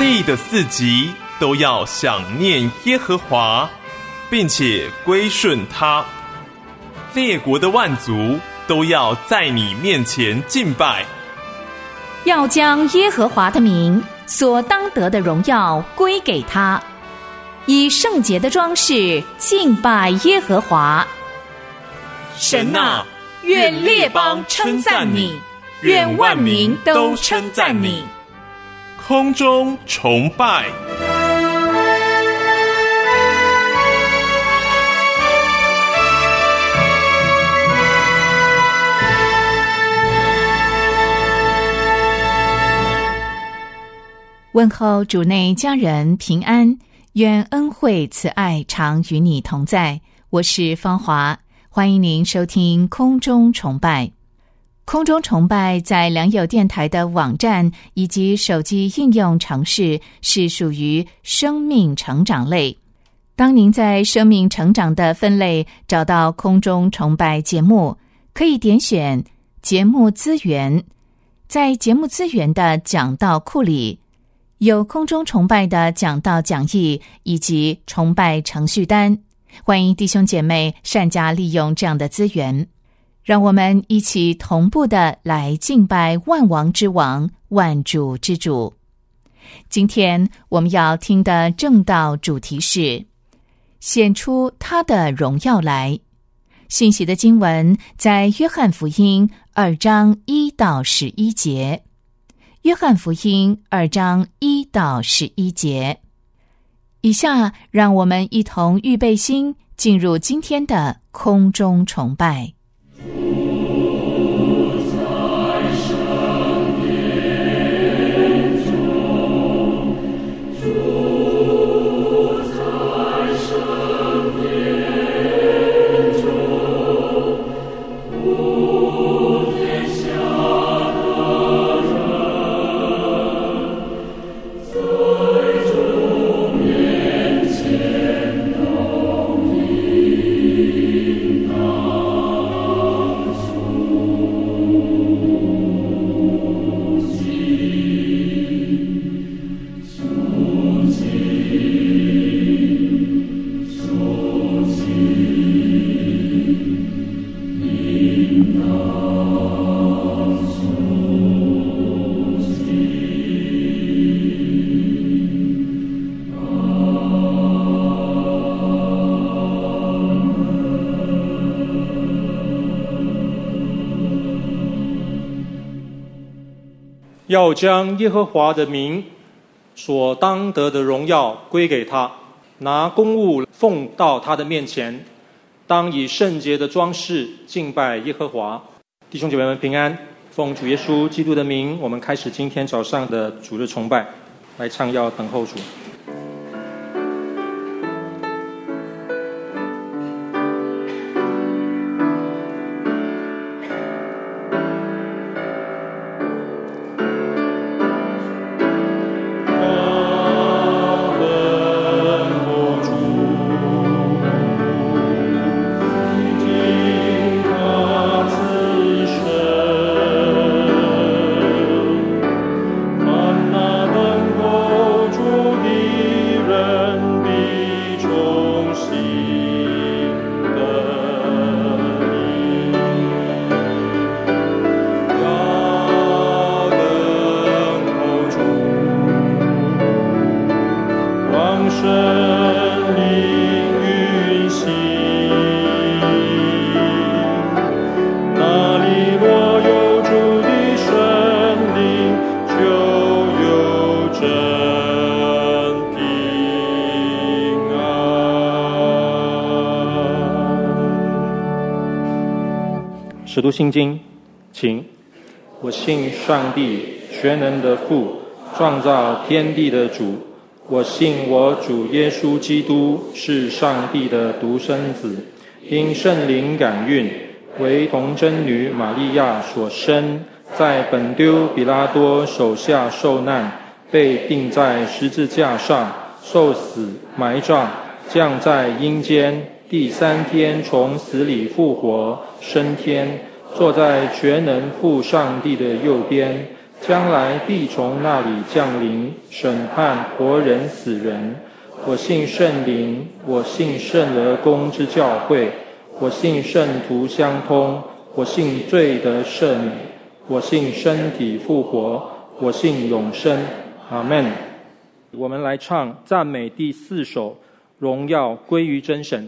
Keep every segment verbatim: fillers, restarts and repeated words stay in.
地的四极都要想念耶和华，并且归顺他。列国的万族都要在你面前敬拜， 要将耶和华的名所当得的荣耀归给他，以圣洁的装饰敬拜耶和华。 神啊，愿列邦称赞你，愿万民都称赞你。空中崇拜。 问候主内家人平安，愿恩惠慈爱常与你同在。我是芳华，欢迎您收听空中崇拜。空中崇拜在良友电台的网站以及手机应用程式是属于生命成长类。当您在生命成长的分类找到空中崇拜节目，可以点选节目资源，在节目资源的讲道库里有空中崇拜的讲道讲义以及崇拜程序单，欢迎弟兄姐妹善加利用这样的资源，让我们一起同步的来敬拜万王之王、万主之主。今天我们要听的正道主题是显出他的荣耀来。信息的经文在约翰福音二章一到十一节。约翰福音二章一到十一节。以下让我们一同预备心，进入今天的空中崇拜。 要将耶和华的名所当得的荣耀归给他，拿公物奉到他的面前，当以圣洁的装饰敬拜耶和华。弟兄姐妹们平安，奉主耶稣基督的名，我们开始今天早上的主日崇拜，来唱要等候主。使徒信经，请。我信上帝全能的父，创造天地的主。我信我主耶稣基督是上帝的独生子，因圣灵感孕，为童贞女玛利亚所生，在本丢比拉多手下受难，被钉在十字架上，受死，埋葬，降在阴间，第三天从死里复活，升天，坐在全能父上帝的右边， 将来必从那里降临，审判活人死人。我信圣灵，我信圣而公之教会，我信圣徒相通，我信罪得赦免，我信身体复活，我信永生。阿们。我们来唱赞美第四首，荣耀归于真神。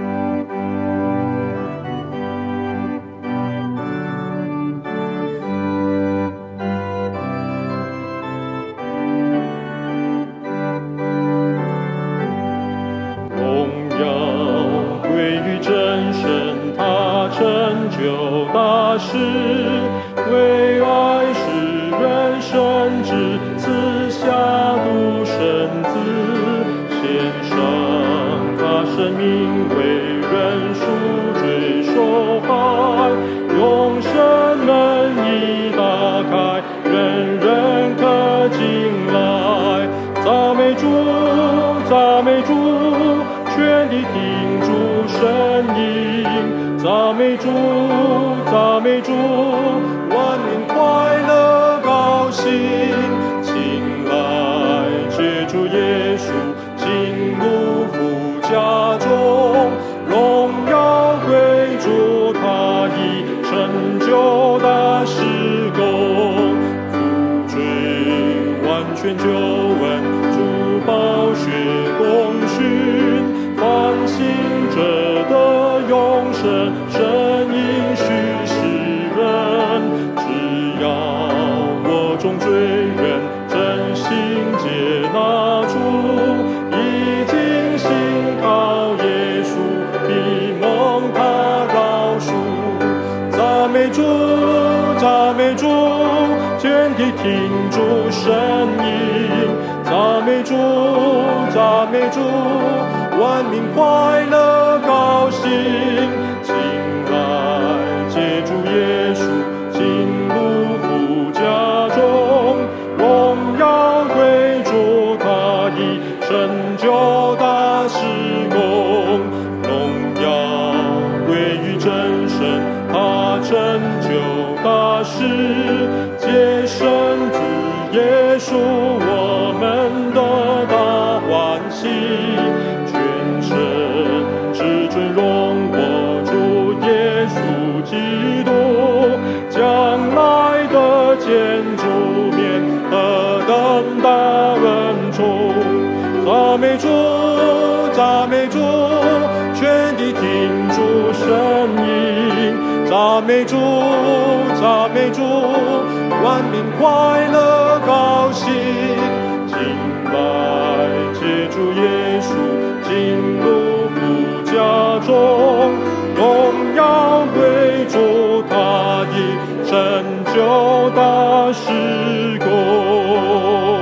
为爱世人生之赐下独生子，献上他生命为人赎罪受害，永生门已打开，人人可进来。赞美主，赞美主，全地听主声音，赞美主，赞美主，万民快乐高兴，请来接主耶稣进入父家中，荣耀归主，他已成就大事工，赎罪完全救恩，主宝血供训，凡信者的永生，神应许世人。只要我众罪人真心接纳主，已经信靠耶稣，必蒙他饶恕。赞美主，赞美主，全体听主声音，赞美主，赞美主，万民快乐高兴，请来接主耶稣进入父家中，荣耀归主，他已成就大事工，荣耀归于真神，他成就大事，接生子耶稣，我们的大欢喜，全身至尊荣我主耶稣基督，将来的见主面，何等大恩宠！赞美主，赞美主，全地听主声音，赞美主，赞美主，万民快乐高兴，请来接主耶稣进入父家中，荣耀归主，他已成就大事工。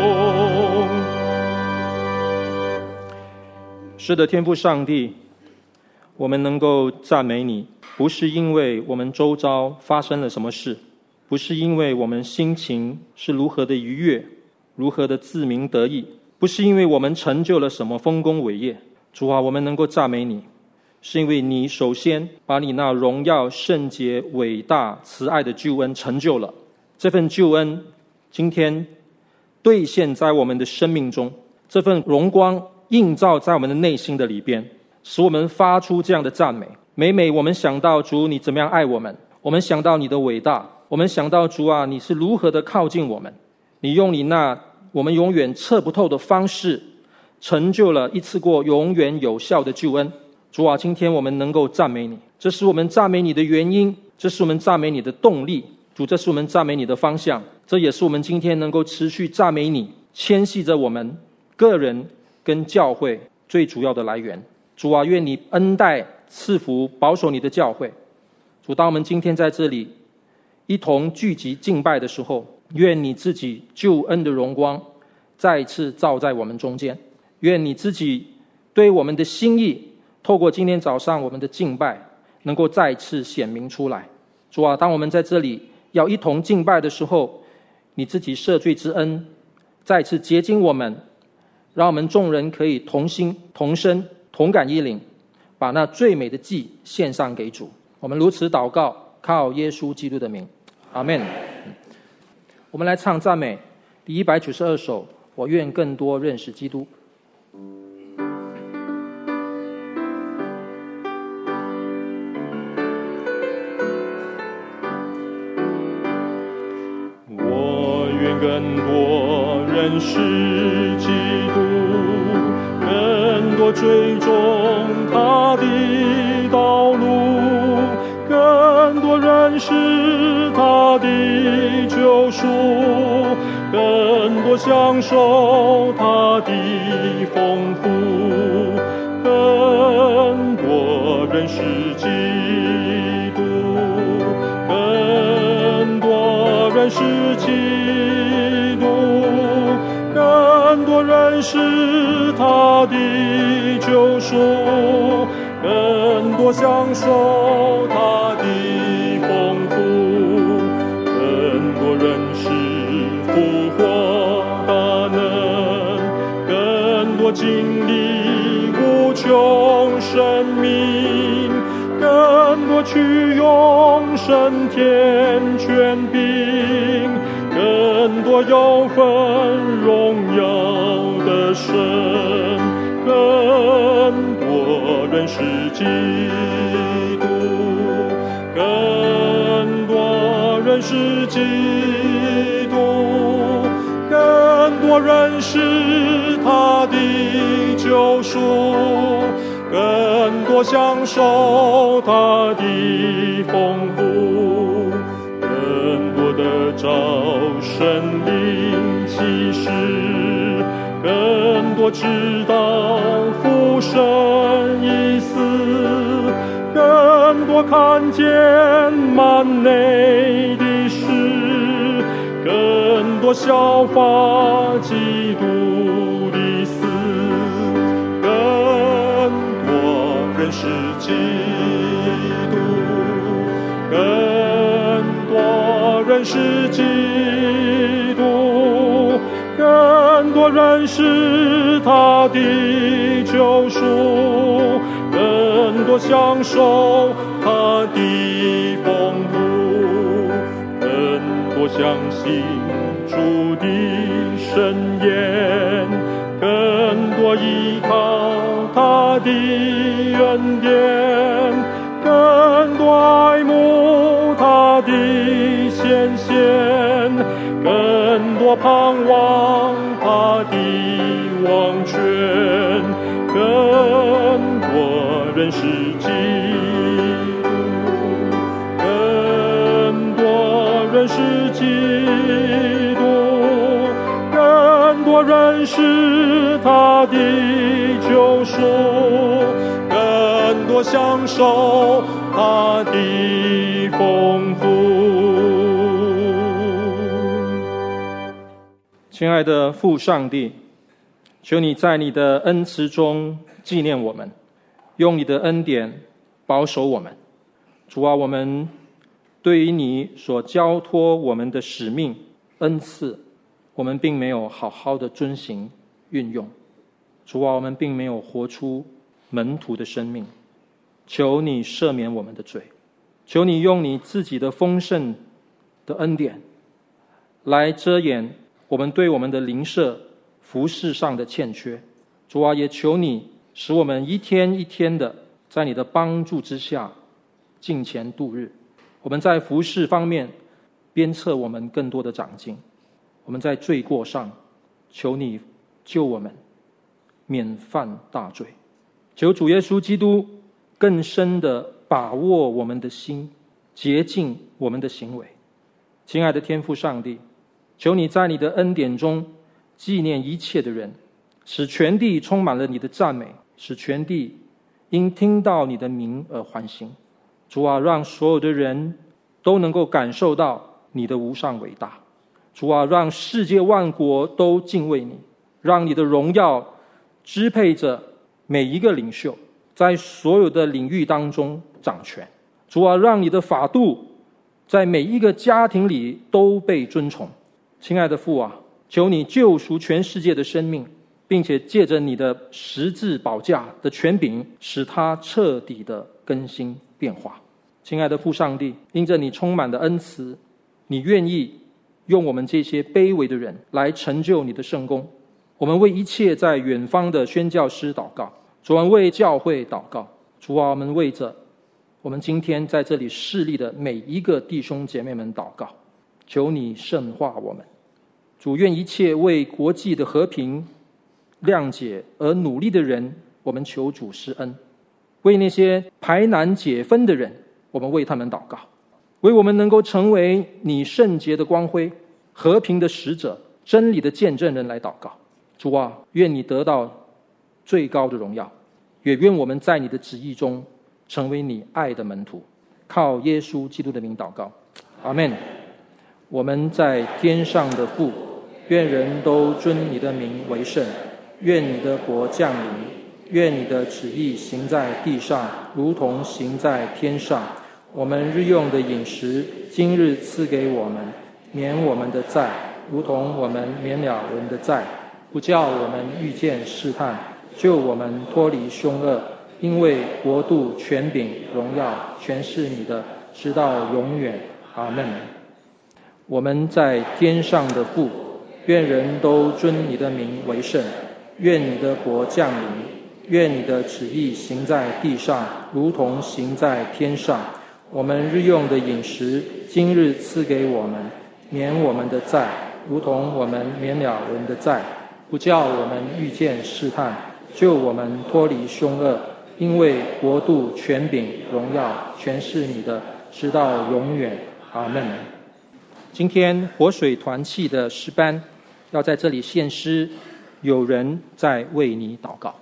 是的，天父上帝，我们能够赞美你，不是因为我们周遭发生了什么事，不是因为我们心情是如何的愉悦，如何的自鸣得意，不是因为我们成就了什么丰功伟业。主啊，我们能够赞美你，是因为你首先把你那荣耀、圣洁、伟大、慈爱的救恩成就了。这份救恩今天兑现在我们的生命中，这份荣光映照在我们的内心的里边，使我们发出这样的赞美。每每我们想到主你怎么样爱我们，我们想到你的伟大，我们想到主啊你是如何的靠近我们，你用你那我们永远测不透的方式成就了一次过永远有效的救恩。主啊，今天我们能够赞美你，这是我们赞美你的原因，这是我们赞美你的动力。主，这是我们赞美你的方向，这也是我们今天能够持续赞美你，牵系着我们个人跟教会最主要的来源。主啊，愿你恩待赐福保守你的教会。主，当我们今天在这里一同聚集敬拜的时候，愿你自己救恩的荣光再一次照在我们中间，愿你自己对我们的心意透过今天早上我们的敬拜能够再一次显明出来。主啊，当我们在这里要一同敬拜的时候，你自己赦罪之恩再次洁净我们，让我们众人可以同心同声同感一灵，把那最美的祭献上给主。我们如此祷告，靠耶稣基督的名，阿们。 我们来唱赞美第一百九十二首，我愿更多认识基督。 我愿更多认识基督，更多追踪他的道路，更多认识他的救赎，更多享受他的丰富，更多认识基督，更多认识基督，更多认识他的救赎，更多享受他的丰富，更多认识复活大能，更多经历无穷生命，更多取用神天权柄，更多有份荣耀的神，更多认识基督，更多认识基督，更多认识他的救赎，更多享受他的丰富，更多的照神灵启示，更多知道父神意思，更多看见幔内的事，更多效法基督的死，更多认识基督，更多认识基督，更多认识他的救赎，更多享受他的丰富，更多相信主的圣言，更多依靠他的恩典，更多爱慕他的显现，更多盼望他的王权，更多认识基督，更多认识基督，更多认识他的救赎，更多享受他的丰富。 亲爱的父上帝，求你在你的恩慈中纪念我们，用你的恩典保守我们。主啊，我们对于你所交托我们的使命恩赐，我们并没有好好的遵行运用。主啊，我们并没有活出门徒的生命，求你赦免我们的罪，求你用你自己的丰盛的恩典来遮掩我们对我们的邻舍服事上的欠缺。主啊，也求你使我们一天一天的在你的帮助之下敬虔度日。我们在服事方面鞭策我们更多的长进，我们在罪过上求你救我们免犯大罪。求主耶稣基督更深的把握我们的心，洁净我们的行为。亲爱的天父上帝，求你在你的恩典中纪念一切的人，使全地充满了你的赞美，使全地因听到你的名而欢欣。主啊，让所有的人都能够感受到你的无上伟大。主啊，让世界万国都敬畏你，让你的荣耀支配着每一个领袖，在所有的领域当中掌权。主啊，让你的法度在每一个家庭里都被尊崇。亲爱的父啊，求你救赎全世界的生命，并且借着你的十字宝架的权柄，使它彻底的更新变化。亲爱的父上帝，因着你充满的恩慈，你愿意用我们这些卑微的人来成就你的圣工。我们为一切在远方的宣教师祷告，主啊，为教会祷告。主啊，我们为着我们今天在这里侍立的每一个弟兄姐妹们祷告，求你圣化我们。主，愿一切为国际的和平谅解而努力的人，我们求主施恩。为那些排难解纷的人，我们为他们祷告。为我们能够成为你圣洁的光辉、和平的使者、真理的见证人来祷告。主啊，愿你得到最高的荣耀，也愿我们在你的旨意中成为你爱的门徒。靠耶稣基督的名祷告，阿们。我们在天上的父，愿人都尊你的名为圣。愿你的国降临，愿你的旨意行在地上，如同行在天上。我们日用的饮食，今日赐给我们，免我们的债，如同我们免了人的债，不叫我们遇见试探，救我们脱离凶恶。因为国度、权柄、荣耀，全是你的，直到永远。阿们。我们在天上的父，愿人都尊你的名为圣。愿你的国降临，愿你的旨意行在地上，如同行在天上。我们日用的饮食，今日赐给我们，免我们的债，如同我们免了人的债，不叫我们遇见试探，救我们脱离凶恶。因为国度、权柄、荣耀，全是你的，直到永远。阿们。今天活水团契的诗班要在这里献诗，有人在为你祷告。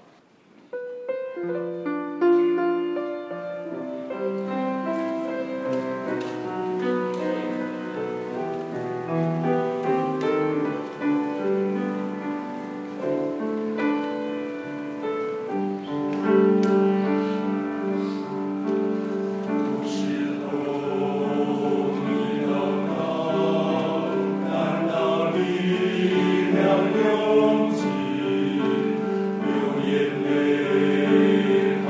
流眼泪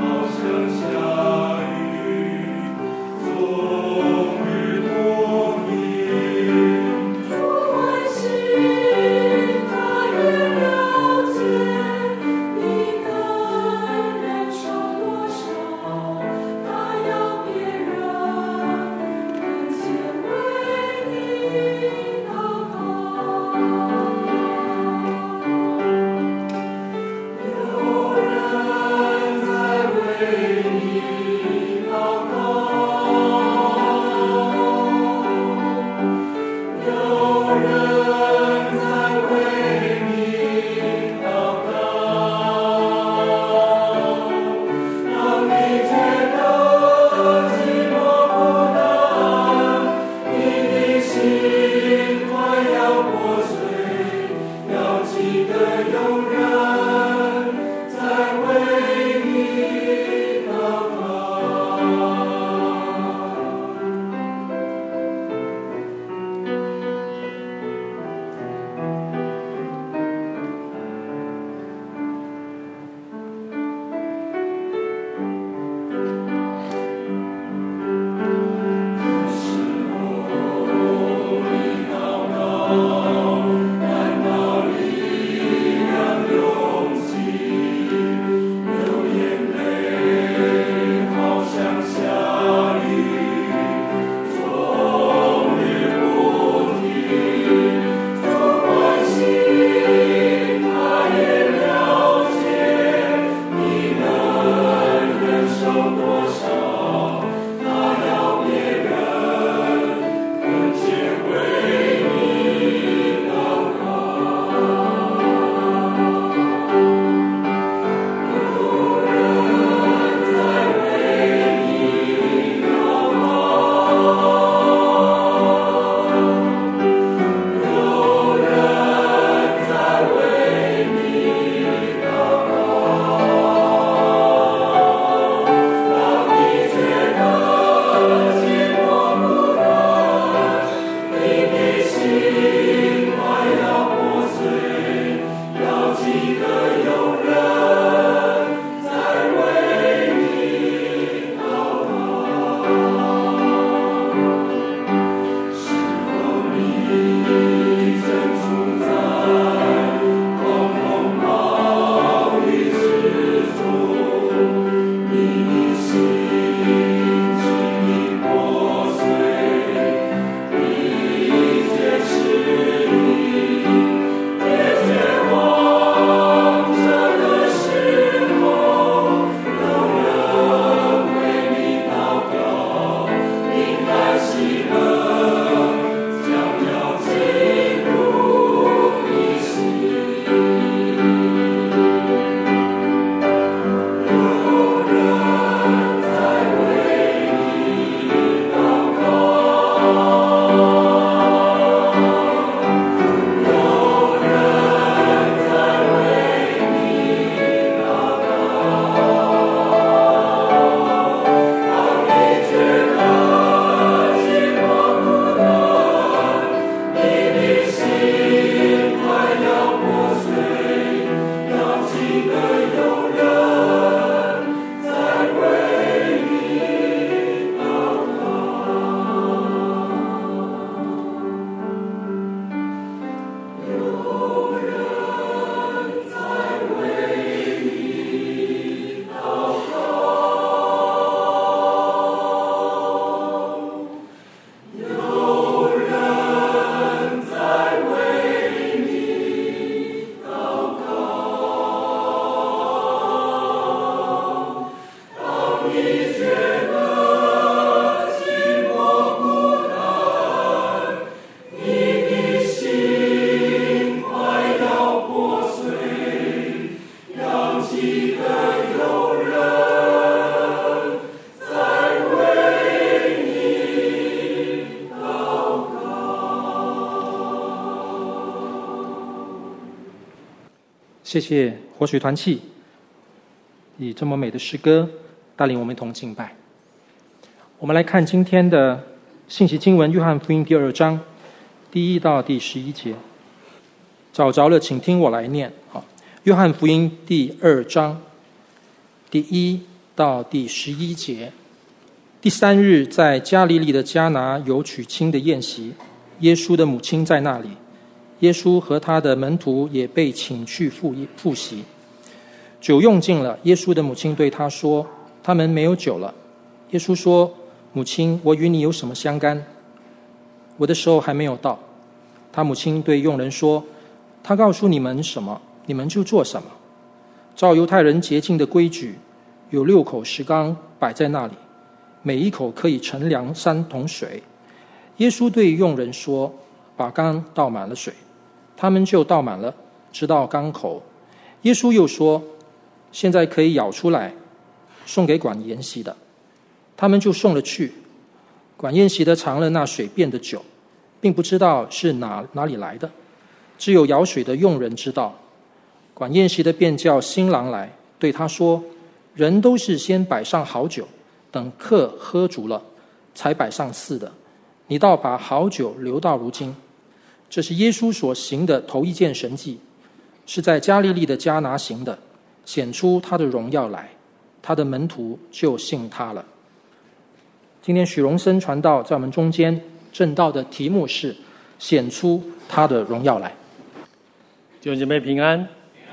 谢谢活水团契以这么美的诗歌带领我们一同敬拜。我们来看今天的信息经文，约翰福音第二章第一到第十一节。找着了请听我来念。好，约翰福音第二章第一到第十一节。第三日，在加利利的迦拿有娶亲的宴席，耶稣的母亲在那里，耶稣和他的门徒也被请去赴赴席。酒用尽了，耶稣的母亲对他说：他们没有酒了。耶稣说：母亲，我与你有什么相干？我的时候还没有到。他母亲对佣人说：他告诉你们什么，你们就做什么。照犹太人洁净的规矩，有六口石缸摆在那里，每一口可以盛量三桶水。耶稣对佣人说：把缸倒满了水。他们就倒满了，直到缸口。耶稣又说：现在可以舀出来，送给管筵席的。他们就送了去。管宴席的尝了那水变的酒，并不知道是哪哪里来的，只有舀水的佣人知道。管宴席的便叫新郎来，对他说：人都是先摆上好酒，等客喝足了，才摆上次的。你倒把好酒留到如今。这是耶稣所行的头一件神迹，是在加利利的迦拿行的，显出他的荣耀来，他的门徒就信他了。今天许荣生传道在我们中间，正道的题目是显出他的荣耀来。 弟兄姐妹平安。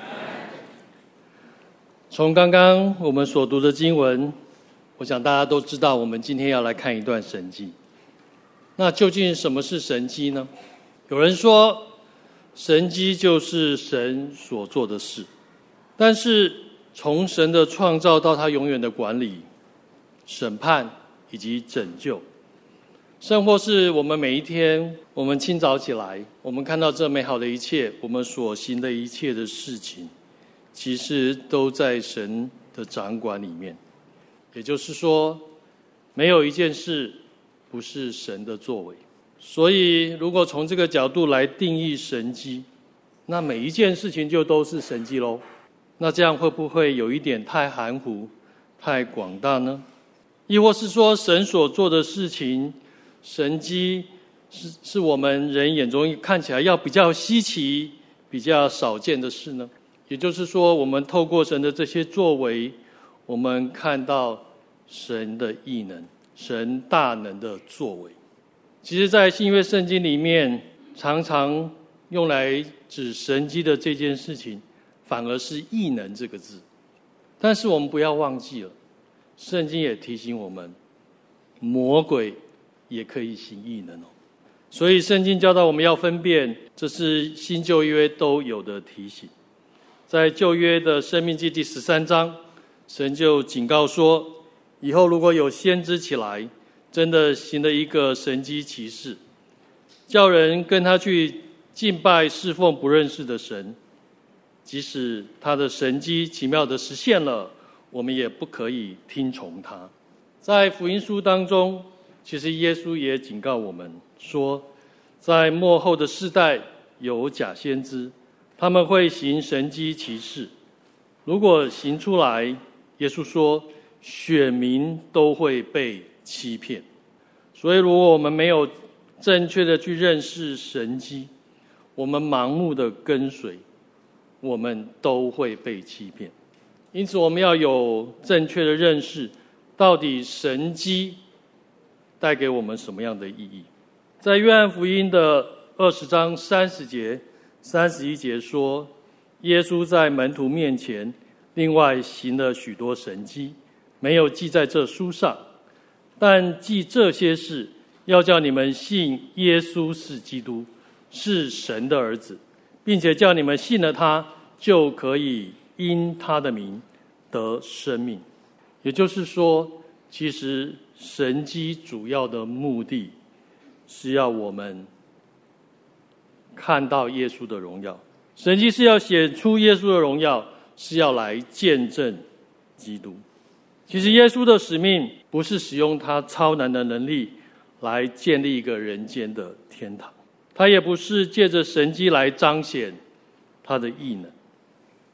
从刚刚我们所读的经文，我想大家都知道，我们今天要来看一段神迹。那究竟什么是神迹呢？有人说，神迹就是神所做的事，但是从神的创造到他永远的管理、审判以及拯救，甚或是我们每一天，我们清早起来，我们看到这美好的一切，我们所行的一切的事情，其实都在神的掌管里面。也就是说，没有一件事不是神的作为。所以如果从这个角度来定义神迹，那每一件事情就都是神迹咯。那这样会不会有一点太含糊、太广大呢？亦或是说，神所做的事情，神迹是是我们人眼中看起来要比较稀奇、比较少见的事呢？也就是说，我们透过神的这些作为，我们看到神的异能、神大能的作为。其实在新约圣经里面，常常用来指神迹的这件事情，反而是异能这个字。但是我们不要忘记了，圣经也提醒我们，魔鬼也可以行异能哦。所以圣经教导我们要分辨，这是新旧约都有的提醒。在旧约的申命记第十三章，神就警告说，以后如果有先知起来，真的行了一个神迹奇事，叫人跟他去敬拜侍奉不认识的神，即使他的神迹奇妙的实现了，我们也不可以听从他。在福音书当中，其实耶稣也警告我们说，在末后的世代有假先知，他们会行神迹奇事，如果行出来，耶稣说选民都会被欺骗。所以如果我们没有正确的去认识神迹，我们盲目的跟随，我们都会被欺骗。因此我们要有正确的认识，到底神迹带给我们什么样的意义。在约翰福音的二十章三十节三十一节说，耶稣在门徒面前另外行了许多神迹，没有记在这书上，但记这些事，要叫你们信耶稣是基督，是神的儿子，并且叫你们信了他，就可以因他的名得生命。也就是说，其实神迹主要的目的是要我们看到耶稣的荣耀，神迹是要显出耶稣的荣耀，是要来见证基督。其实耶稣的使命不是使用他超难的能力来建立一个人间的天堂，他也不是借着神迹来彰显他的异能。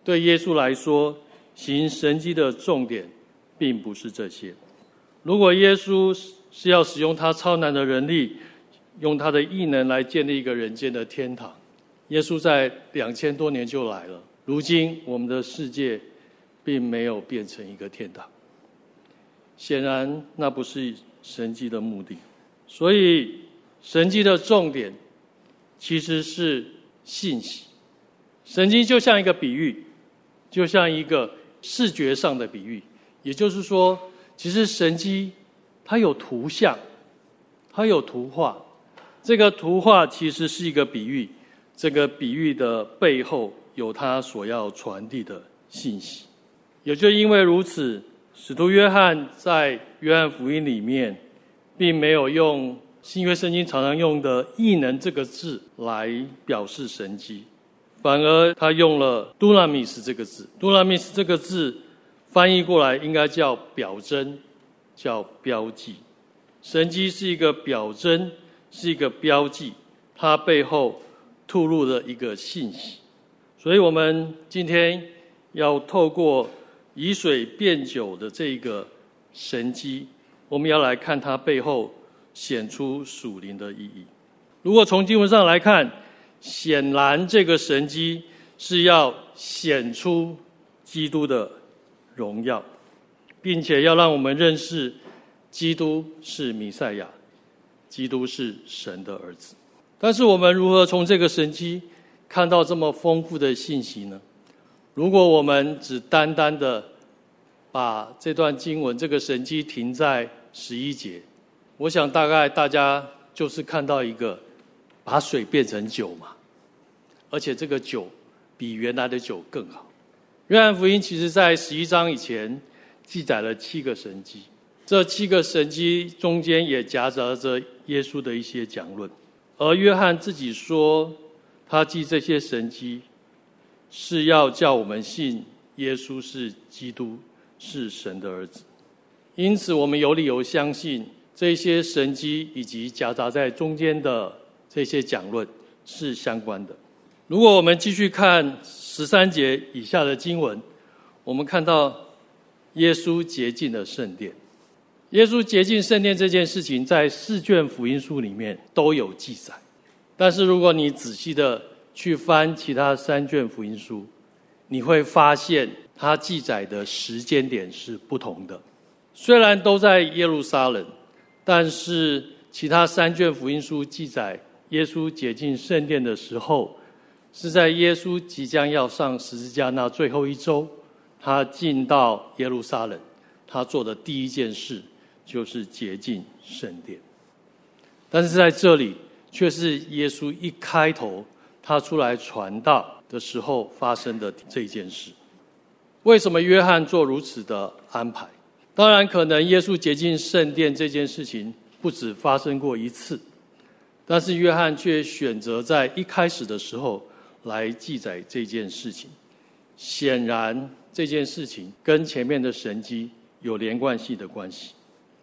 对耶稣来说，行神迹的重点并不是这些。如果耶稣是要使用他超难的人力，用他的异能来建立一个人间的天堂，耶稣在两千多年就来了。如今我们的世界并没有变成一个天堂，显然那不是神迹的目的。所以神迹的重点其实是信息。神迹就像一个比喻，就像一个视觉上的比喻，也就是说，其实神迹它有图像，它有图画，这个图画其实是一个比喻，这个比喻的背后有它所要传递的信息。也就因为如此，使徒约翰在约翰福音里面并没有用新约圣经常常用的异能这个字来表示神迹，反而他用了 dunamis 这个字。 dunamis 这个字翻译过来应该叫表征，叫标记。神迹是一个表征，是一个标记，它背后吐露了一个信息。所以我们今天要透过以水变酒的这个神迹，我们要来看它背后显出属灵的意义。如果从经文上来看，显然这个神迹是要显出基督的荣耀，并且要让我们认识基督是弥赛亚，基督是神的儿子。但是我们如何从这个神迹看到这么丰富的信息呢？如果我们只单单的把这段经文这个神迹停在十一节，我想大概大家就是看到一个把水变成酒嘛，而且这个酒比原来的酒更好。约翰福音其实在十一章以前记载了七个神迹，这七个神迹中间也夹杂着耶稣的一些讲论，而约翰自己说他记这些神迹是要叫我们信耶稣是基督，是神的儿子。因此我们有理由相信这些神迹以及夹杂在中间的这些讲论是相关的。如果我们继续看十三节以下的经文，我们看到耶稣洁净了圣殿。耶稣洁净圣殿这件事情在四卷福音书里面都有记载，但是如果你仔细的去翻其他三卷福音书，你会发现它记载的时间点是不同的。虽然都在耶路撒冷，但是其他三卷福音书记载耶稣洁净圣殿的时候，是在耶稣即将要上十字架那最后一周，他进到耶路撒冷，他做的第一件事就是洁净圣殿。但是在这里却是耶稣一开头他出来传道的时候发生的这件事。为什么约翰做如此的安排？当然可能耶稣洁净圣殿这件事情不止发生过一次，但是约翰却选择在一开始的时候来记载这件事情。显然这件事情跟前面的神迹有连贯性的关系。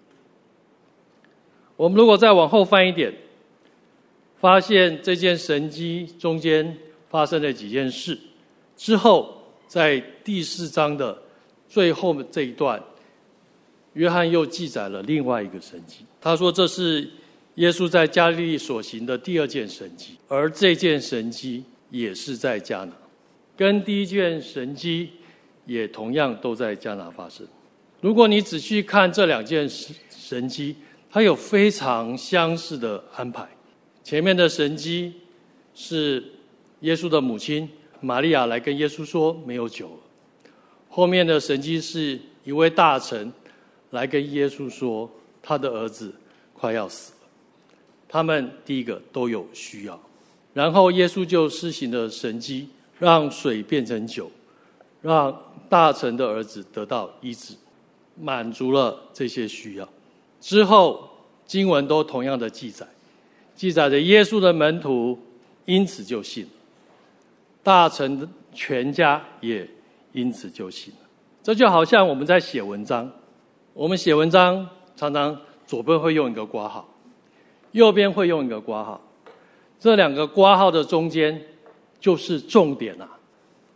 我们如果再往后翻一点，发现这件神迹中间发生了几件事之后，在第四章的最后这一段，约翰又记载了另外一个神迹。他说这是耶稣在加利利所行的第二件神迹，而这件神迹也是在迦拿，跟第一件神迹也同样都在迦拿发生。如果你仔细看这两件神迹，它有非常相似的安排。前面的神迹是耶稣的母亲玛利亚来跟耶稣说没有酒了，后面的神迹是一位大臣来跟耶稣说他的儿子快要死了。他们第一个都有需要，然后耶稣就施行了神迹，让水变成酒，让大臣的儿子得到医治，满足了这些需要。之后经文都同样的记载，记载着耶稣的门徒因此就信了，大臣的全家也因此就信了。这就好像我们在写文章，我们写文章常常左边会用一个括号，右边会用一个括号，这两个括号的中间就是重点啊，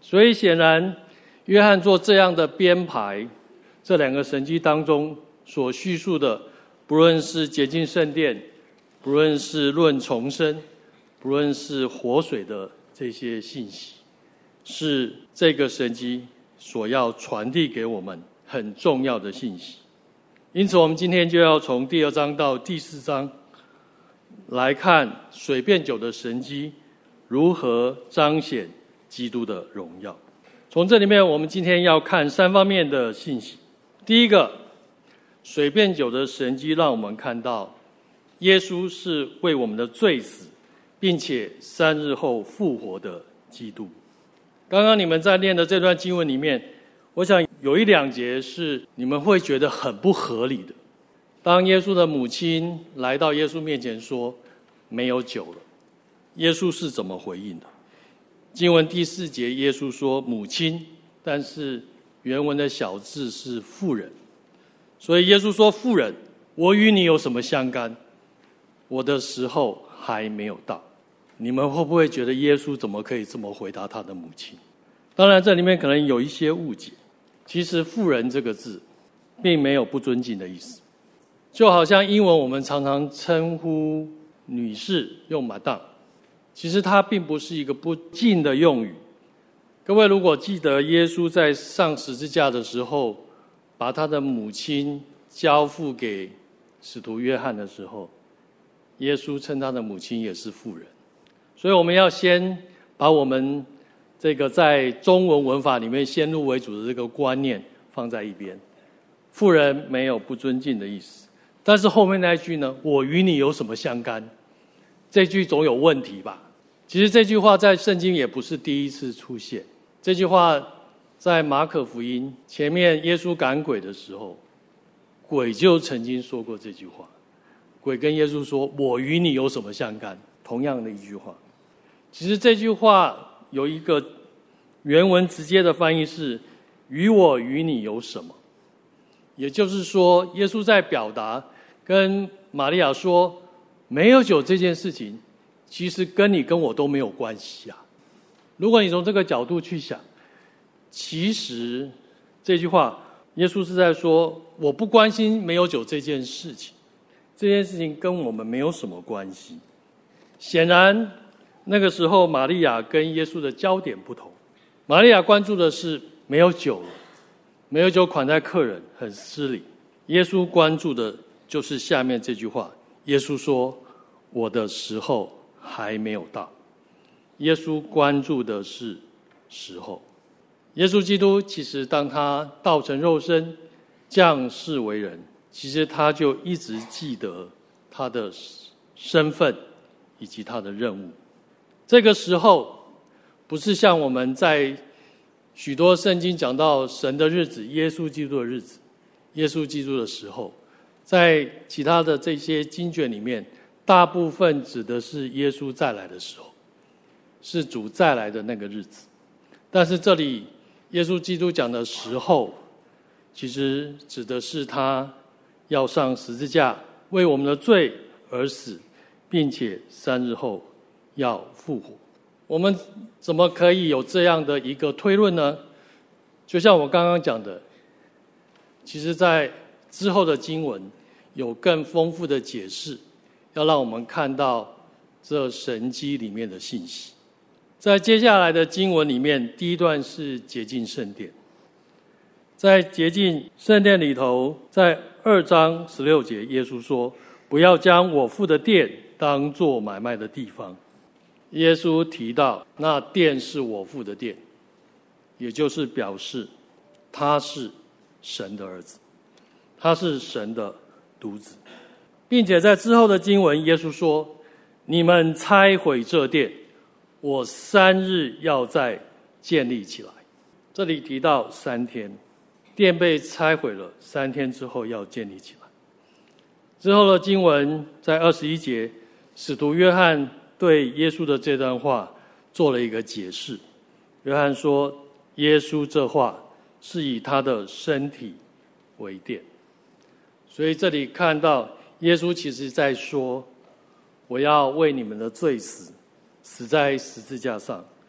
所以显然约翰做这样的编排，这两个神迹当中所叙述的，不论是洁净圣殿，不论是论重生，不论是活水的这些信息，是这个神迹所要传递给我们很重要的信息。因此我们今天就要从第二章到第四章来看水变酒的神迹如何彰显基督的荣耀。从这里面我们今天要看三方面的信息。第一个，水变酒的神迹让我们看到耶稣是为我们的罪死，并且三日后复活的基督。刚刚你们在念的这段经文里面，我想有一两节是你们会觉得很不合理的。当耶稣的母亲来到耶稣面前说没有酒了，耶稣是怎么回应的？经文第四节耶稣说母亲，但是原文的小字是妇人，所以耶稣说妇人，我与你有什么相干？我的时候还没有到。你们会不会觉得耶稣怎么可以这么回答他的母亲？当然这里面可能有一些误解，其实妇人这个字并没有不尊敬的意思，就好像英文我们常常称呼女士用 Madam， 其实它并不是一个不敬的用语。各位如果记得耶稣在上十字架的时候把他的母亲交付给使徒约翰的时候，耶稣称他的母亲也是妇人。所以我们要先把我们这个在中文文法里面先入为主的这个观念放在一边。妇人没有不尊敬的意思，但是后面那一句呢，我与你有什么相干？这句总有问题吧？其实这句话在圣经也不是第一次出现，这句话在马可福音前面耶稣赶鬼的时候，鬼就曾经说过这句话。鬼跟耶稣说，我与你有什么相干？同样的一句话。其实这句话有一个原文直接的翻译是与我与你有什么，也就是说耶稣在表达跟玛利亚说没有酒这件事情其实跟你跟我都没有关系啊。如果你从这个角度去想，其实这句话耶稣是在说我不关心没有酒这件事情，这件事情跟我们没有什么关系。显然那个时候玛利亚跟耶稣的焦点不同，玛利亚关注的是没有酒了，没有酒款待客人很失礼。耶稣关注的就是下面这句话，耶稣说我的时候还没有到。耶稣关注的是时候。耶稣基督其实当他道成肉身降世为人，其实他就一直记得他的身份以及他的任务。这个时候不是像我们在许多圣经讲到神的日子，耶稣基督的日子，耶稣基督的时候，在其他的这些经卷里面大部分指的是耶稣再来的时候，是主再来的那个日子。但是这里耶稣基督讲的时候，其实指的是他要上十字架为我们的罪而死，并且三日后要复活。我们怎么可以有这样的一个推论呢？就像我刚刚讲的，其实在之后的经文有更丰富的解释，要让我们看到这神迹里面的信息。在接下来的经文里面，第一段是洁净圣殿。在洁净圣殿里头，在二章十六节，耶稣说不要将我父的殿当作买卖的地方。耶稣提到那殿是我父的殿，也就是表示他是神的儿子，他是神的独子。并且在之后的经文，耶稣说你们拆毁这殿，我三日要再建立起来。这里提到三天，殿被拆毁了，三天之后要建立起来。之后的经文在二十一节，使徒约翰对耶稣的这段话做了一个解释。约翰说耶稣这话是以他的身体为殿。所以这里看到耶稣其实在说我要为你们的罪死，死在十字架上，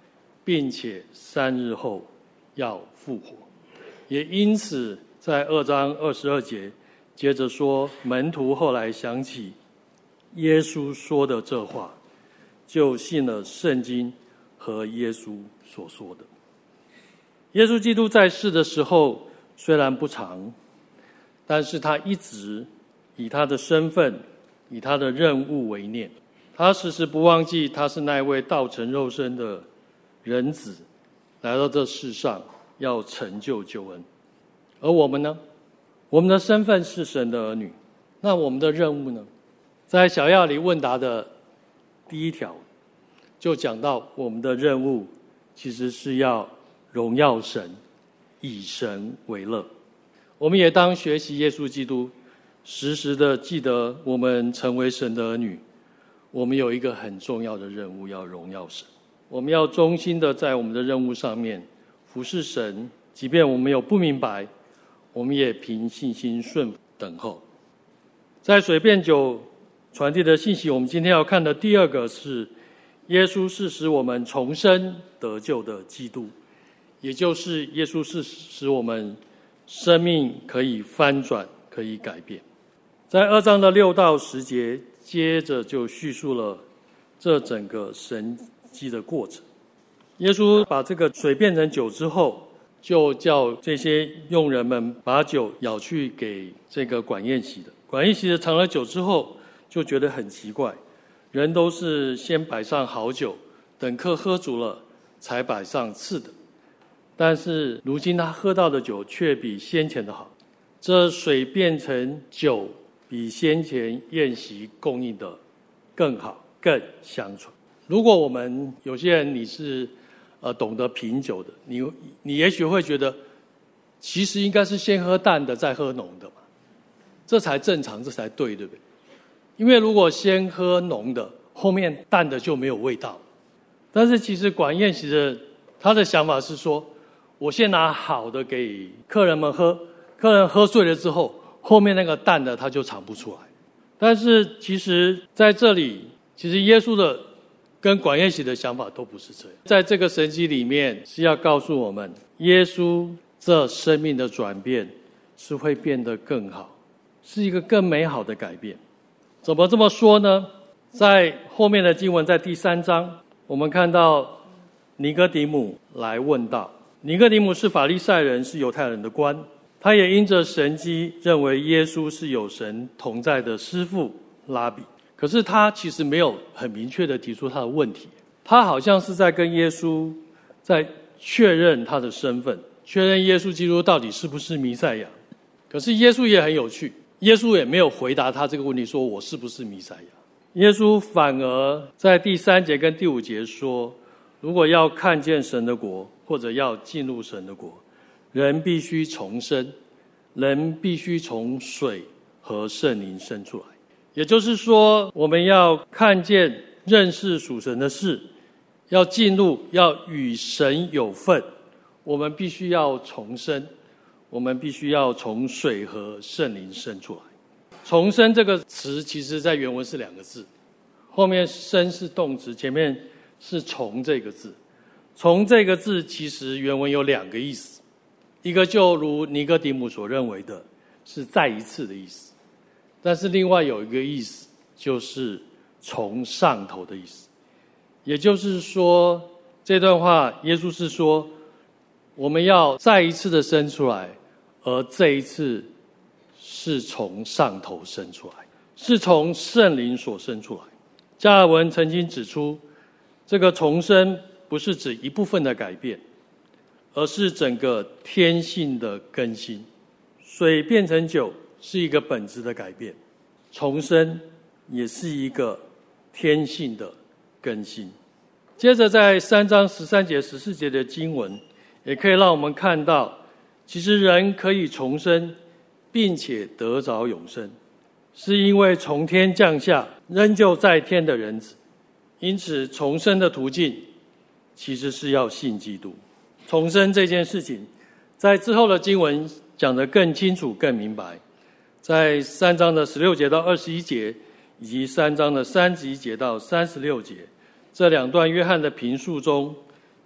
并且三日后要复活。也因此在二章二十二节接着说，门徒后来想起耶稣说的这话，就信了圣经和耶稣所说的。耶稣基督在世的时候虽然不长，但是他一直以他的身份，以他的任务为念。他时时不忘记他是那位道成肉身的人子，来到这世上要成就救恩。而我们呢？我们的身份是神的儿女，那我们的任务呢？在小要里问答的第一条就讲到，我们的任务其实是要荣耀神，以神为乐。我们也当学习耶稣基督，时时的记得我们成为神的儿女，我们有一个很重要的任务，要荣耀神。我们要忠心的在我们的任务上面服侍神，即便我们有不明白，我们也凭信心顺服等候。在水变酒传递的信息，我们今天要看的第二个是耶稣是使我们重生得救的基督，也就是耶稣是使我们生命可以翻转，可以改变。在二章的六到十节，接着就叙述了这整个神迹的过程。耶稣把这个水变成酒之后，就叫这些佣人们把酒舀去给这个管宴席的。管宴席的尝了酒之后，就觉得很奇怪，人都是先摆上好酒，等客喝足了才摆上次的，但是如今他喝到的酒却比先前的好。这水变成酒，比先前宴席供应的更好，更香醇。如果我们有些人你是呃懂得品酒的，你你也许会觉得，其实应该是先喝淡的再喝浓的嘛，这才正常，这才对，对不对？因为如果先喝浓的，后面淡的就没有味道。但是其实管宴席的他的想法是说，我先拿好的给客人们喝，客人喝醉了之后，后面那个淡的他就尝不出来。但是其实在这里，其实耶稣的跟管宴席的想法都不是这样。在这个神迹里面是要告诉我们，耶稣这生命的转变是会变得更好，是一个更美好的改变。怎么这么说呢？在后面的经文，在第三章，我们看到尼哥底母来问道。尼哥底母是法利赛人，是犹太人的官，他也因着神迹认为耶稣是有神同在的师父拉比。可是他其实没有很明确的提出他的问题，他好像是在跟耶稣在确认他的身份，确认耶稣基督到底是不是弥赛亚。可是耶稣也很有趣，耶稣也没有回答他这个问题，说我是不是弥赛亚。耶稣反而在第三节跟第五节说，如果要看见神的国，或者要进入神的国，人必须重生，人必须从水和圣灵生出来。也就是说，我们要看见认识属神的事，要进入，要与神有份，我们必须要重生，我们必须要从水和圣灵生出来。重生这个词其实在原文是两个字，后面生是动词，前面是从这个字。从这个字其实原文有两个意思，一个就如尼哥底母所认为的是再一次的意思，但是另外有一个意思就是从上头的意思。也就是说，这段话耶稣是说，我们要再一次的生出来，而这一次是从上头生出来，是从圣灵所生出来。加尔文曾经指出，这个重生不是指一部分的改变，而是整个天性的更新。水变成酒是一个本质的改变，重生也是一个天性的更新。接着在三章十三节十四节的经文，也可以让我们看到，其实人可以重生并且得着永生，是因为从天降下仍旧在天的人子。因此重生的途径其实是要信基督。重生这件事情在之后的经文讲得更清楚更明白，在三章的十六节到二十一节，以及三章的三十一节到三十六节，这两段约翰的评述中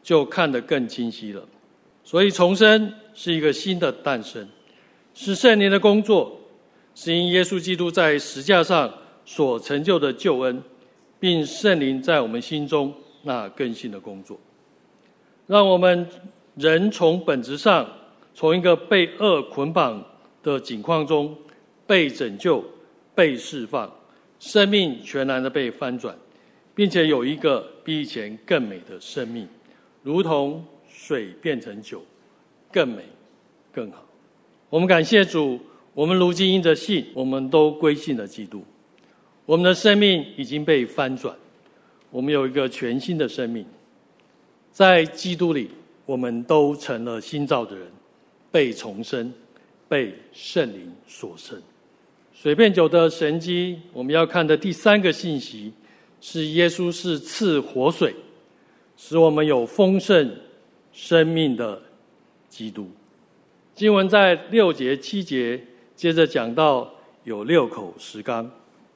就看得更清晰了。所以重生是一个新的诞生，是圣灵的工作，是因耶稣基督在十架上所成就的救恩，并圣灵在我们心中那更新的工作，让我们人从本质上，从一个被恶捆绑的境况中被拯救、被释放，生命全然的被翻转，并且有一个比以前更美的生命，如同水变成酒，更美更好。我们感谢主，我们如今因着信，我们都归信了基督，我们的生命已经被翻转，我们有一个全新的生命，在基督里我们都成了新造的人，被重生，被圣灵所生。水变酒的神迹，我们要看的第三个信息是耶稣是赐活水，使我们有丰盛生命的基督。经文在六节七节接着讲到有六口石缸，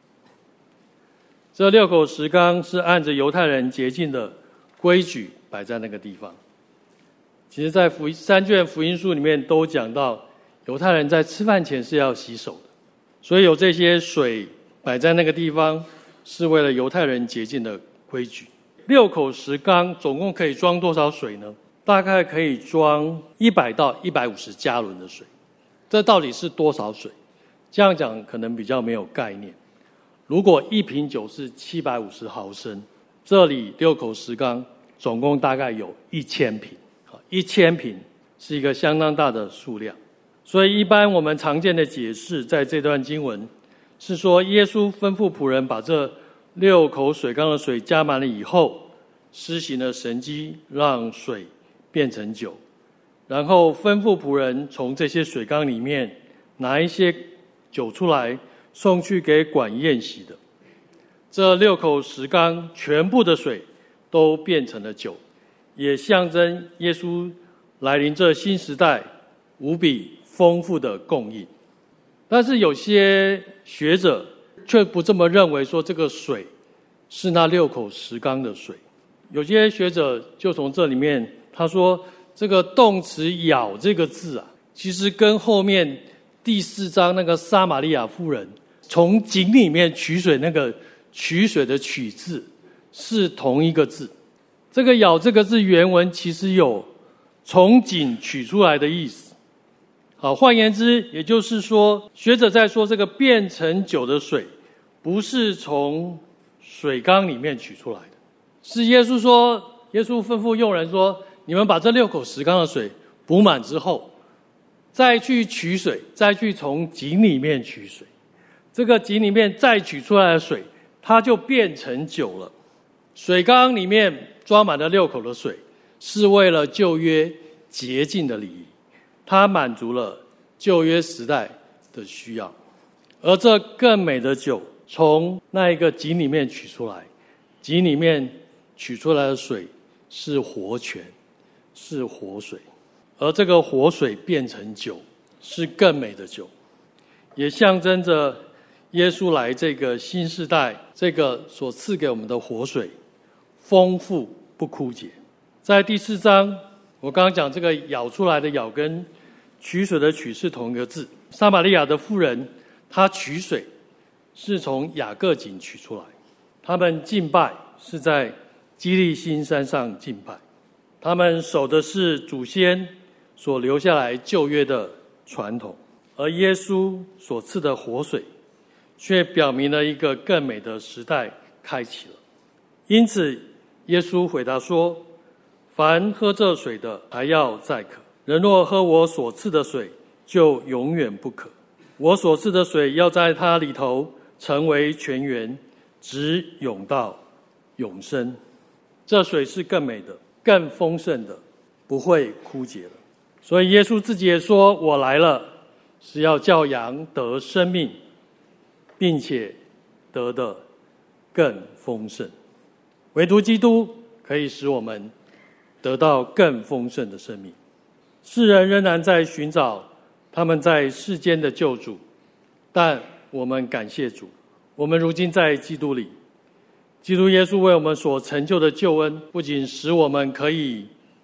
这六口石缸是按着犹太人洁净的规矩摆在那个地方。其实在福音三卷福音书里面都讲到犹太人在吃饭前是要洗手的，所以有这些水摆在那个地方是为了犹太人洁净的规矩。六口石缸总共可以装多少水呢？大概可以装一百到一百五十加仑的水。这到底是多少水？这样讲可能比较没有概念。如果一瓶酒是七百五十毫升，这里六口石缸总共大概有一千瓶。一千瓶是一个相当大的数量。所以一般我们常见的解释在这段经文是说，耶稣吩咐仆人把这六口水缸的水加满了以后，施行了神迹，让水变成酒，然后吩咐仆人从这些水缸里面拿一些酒出来，送去给管宴席的。这六口石缸全部的水都变成了酒，也象征耶稣来临这新时代无比丰富的供应。但是有些学者却不这么认为，说这个水是那六口石缸的水。有些学者就从这里面他说，这个动词舀这个字啊，其实跟后面第四章那个撒玛利亚妇人从井里面取水那个取水的取字是同一个字。这个舀这个字原文其实有从井取出来的意思。好，换言之，也就是说，学者在说这个变成酒的水不是从水缸里面取出来的，是耶稣说，耶稣吩咐用人说，你们把这六口石缸的水补满之后，再去取水，再去从井里面取水。这个井里面再取出来的水，它就变成酒了。水缸里面装满了六口的水，是为了旧约洁净的礼仪，它满足了旧约时代的需要。而这更美的酒从那一个井里面取出来，井里面取出来的水是活泉，是活水。而这个活水变成酒，是更美的酒，也象征着耶稣来这个新世代，这个所赐给我们的活水丰富不枯竭。在第四章，我刚刚讲这个舀出来的舀跟取水的取是同一个字。撒玛利亚的妇人她取水是从雅各井取出来，他们敬拜是在基利心山上敬拜，他们守的是祖先所留下来旧约的传统，而耶稣所赐的活水却表明了一个更美的时代开启了。因此耶稣回答说，凡喝这水的还要再渴，人若喝我所赐的水，就永远不渴。我所赐的水要在他里头成为泉源，直涌到永生。这水是更美的，更丰盛的，不会枯竭了。所以耶稣自己也说，我来了是要叫羊得生命，并且得的更丰盛。唯独基督可以使我们得到更丰盛的生命。世人仍然在寻找他们在世间的救主，但我们感谢主，我们如今在基督里，基督耶稣为我们所成就的救恩，不仅使我们可以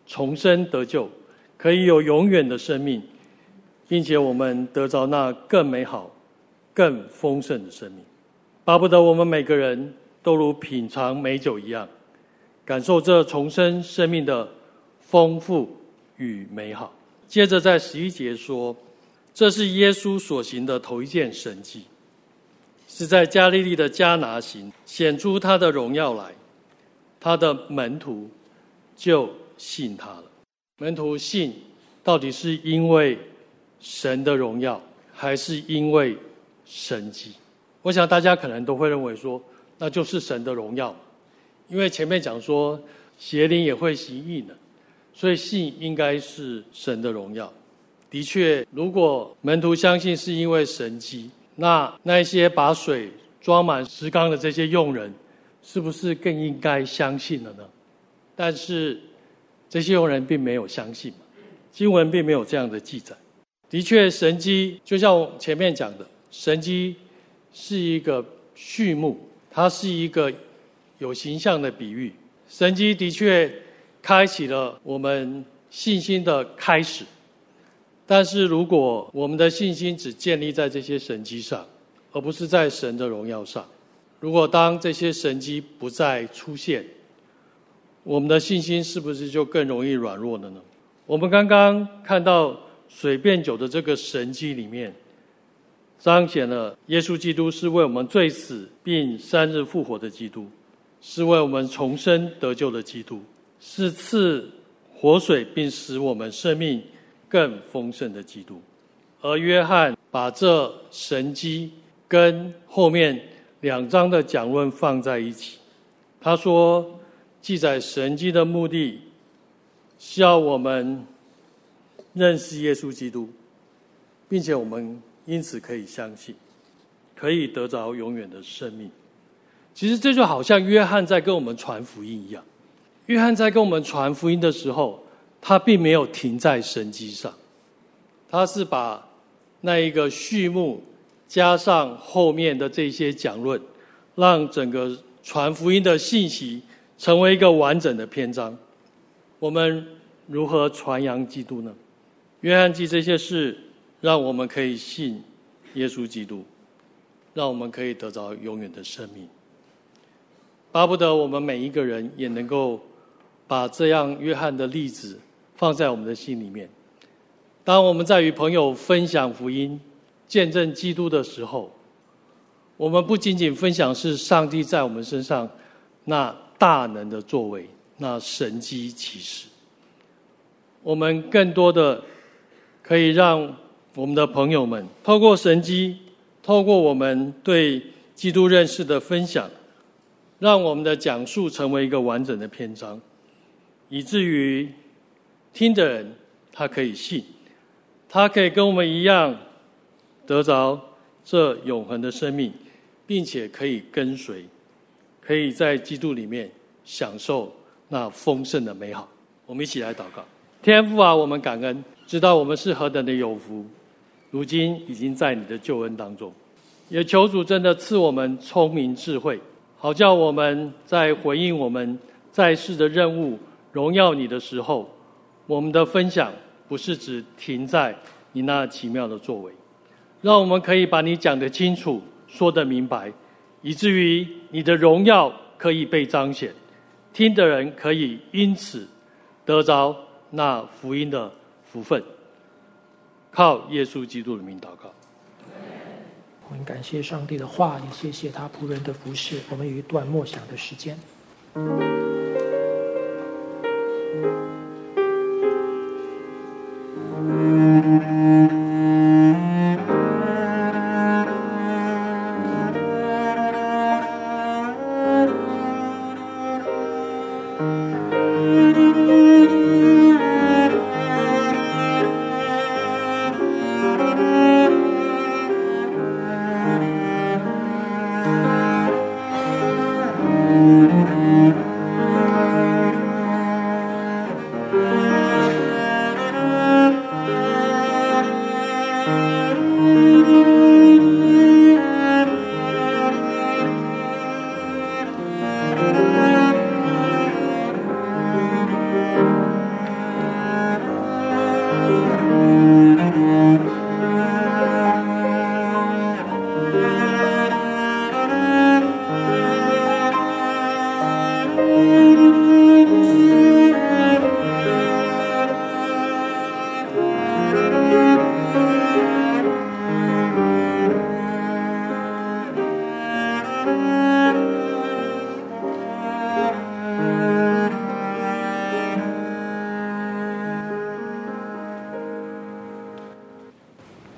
重生得救，可以有永远的生命，并且我们得着那更美好、更丰盛的生命。巴不得我们每个人都如品尝美酒一样，感受这重生生命的丰富与美好。接着在十一节说，这是耶稣所行的头一件神迹，是在加利利的迦拿行，显出他的荣耀来，他的门徒就信他了。门徒信到底是因为神的荣耀，还是因为神迹？我想大家可能都会认为说，那就是神的荣耀，因为前面讲说邪灵也会行异能，所以信应该是神的荣耀。的确，如果门徒相信是因为神迹，那那些把水装满石缸的这些用人，是不是更应该相信了呢？但是这些用人并没有相信，经文并没有这样的记载。的确，神迹就像我前面讲的，神迹是一个序幕，它是一个有形象的比喻。神迹的确开启了我们信心的开始，但是如果我们的信心只建立在这些神迹上，而不是在神的荣耀上，如果当这些神迹不再出现，我们的信心是不是就更容易软弱了呢？我们刚刚看到水变酒的这个神迹里面，彰显了耶稣基督是为我们罪死并三日复活的基督，是为我们重生得救的基督，是赐活水并使我们生命更丰盛的基督。而约翰把这神迹跟后面两章的讲论放在一起，他说记载神迹的目的是要我们认识耶稣基督，并且我们因此可以相信，可以得着永远的生命。其实这就好像约翰在跟我们传福音一样，约翰在跟我们传福音的时候，他并没有停在神迹上，他是把那一个序幕加上后面的这些讲论，让整个传福音的信息成为一个完整的篇章。我们如何传扬基督呢？约翰记这些事，让我们可以信耶稣基督，让我们可以得着永远的生命。巴不得我们每一个人也能够把这样约翰的例子放在我们的心里面。当我们在与朋友分享福音、见证基督的时候，我们不仅仅分享是上帝在我们身上那大能的作为，那神迹奇事，我们更多的可以让我们的朋友们透过神迹，透过我们对基督认识的分享，让我们的讲述成为一个完整的篇章，以至于听的人他可以信，他可以跟我们一样得着这永恒的生命，并且可以跟随，可以在基督里面享受那丰盛的美好。我们一起来祷告。天父啊，我们感恩，知道我们是何等的有福，如今已经在你的救恩当中，也求主真的赐我们聪明智慧，好叫我们在回应我们在世的任务，荣耀你的时候，我们的分享不是只停在你那奇妙的作为，让我们可以把你讲得清楚，说得明白，以至于你的荣耀可以被彰显，听的人可以因此得着那福音的福分。靠耶稣基督的名祷告。 我们感谢上帝的话，也谢谢他仆人的服事。我们有一段默想的时间。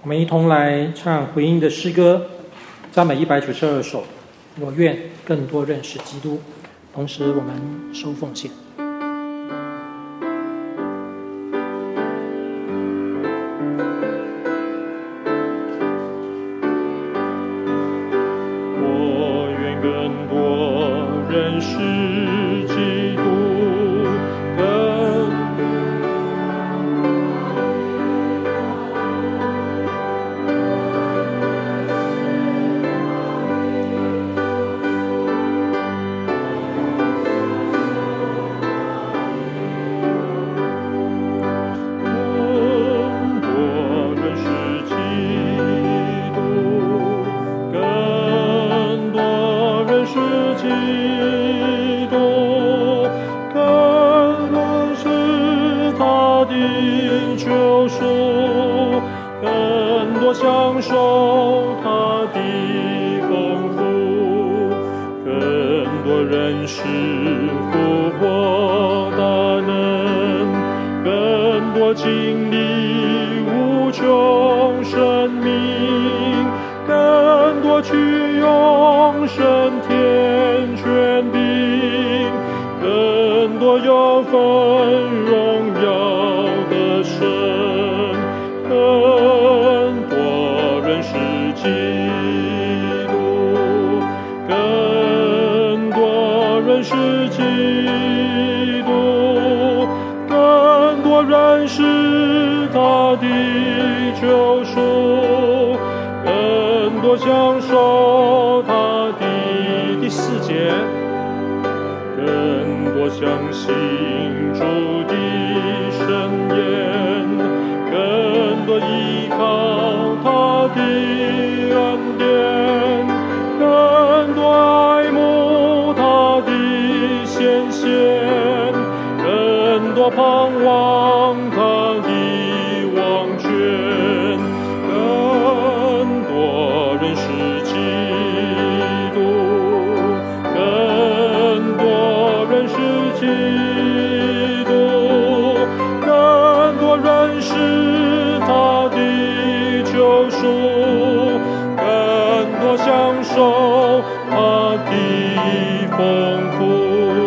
我们一同来唱回应的诗歌，赞美一百九十二首。我愿更多认识基督，同时我们收奉献。 我愿更多认识基督，更享受他的丰富，更多认识复活大能，更多经历无穷生命，更多去永生天权柄，更多有份荣耀的神，更多认识基督，更多认识基督，更多认识他的救赎，更多享受他的第四节，更多相信主的圣言，更多依靠他的恩典，更多爱慕他的显现，更多盼望他的王权，更多认识基督，更多认识基督，更多认识他的救赎，更多享受他的丰富。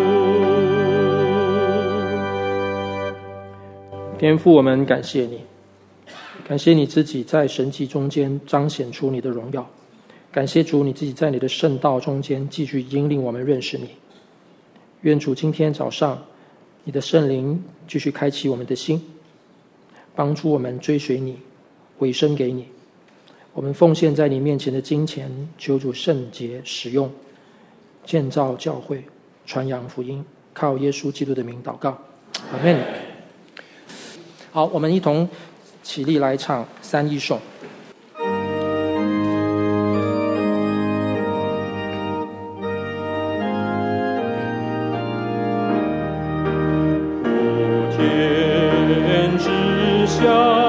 天父，我们感谢你，感谢你自己在神迹中间彰显出你的荣耀，感谢主你自己在你的圣道中间继续引领我们认识你。愿主今天早上你的圣灵继续开启我们的心，帮助我们追随你，委身给你。我们奉献在你面前的金钱，求主圣洁使用，建造教会，传扬福音，靠耶稣基督的名祷告，阿们。好，我们一同起立来唱三一颂。 天之下，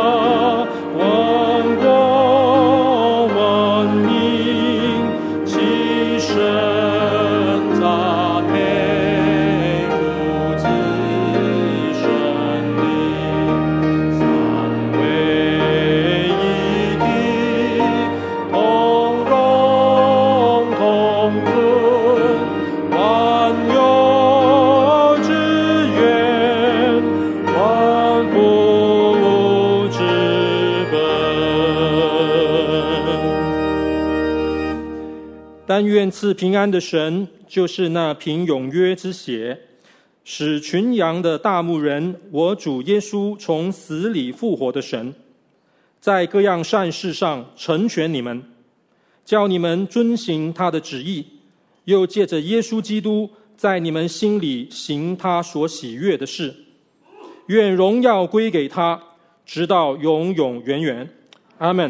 万国万民齐声赞美父子圣灵，三位一体，同荣同尊，万有之源，万福之本。但愿赐平安的神，就是那凭永约之血使群羊的大牧人，我主耶稣从死里复活的神，在各样善事上成全你们，叫你们遵行他的旨意，又借着耶稣基督在你们心里行他所喜悦的事。愿荣耀归给他，直到永永远远。阿们。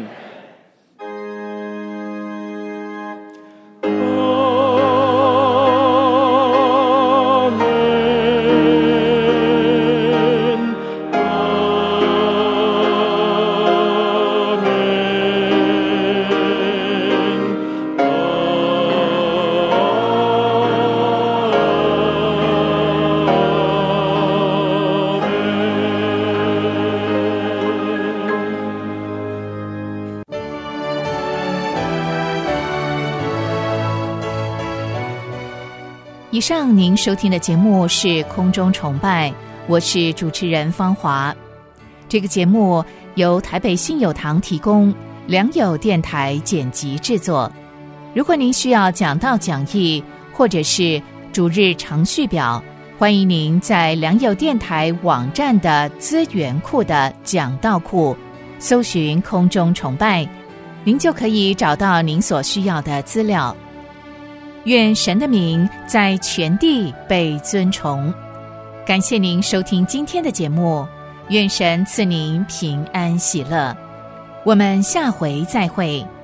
以上您收听的节目是空中崇拜，我是主持人芳华。这个节目由台北信友堂提供，良友电台剪辑制作。如果您需要讲道讲义或者是主日程序表，欢迎您在良友电台网站的资源库的讲道库搜寻空中崇拜，您就可以找到您所需要的资料。愿神的名在全地被尊崇。感谢您收听今天的节目，愿神赐您平安喜乐。我们下回再会。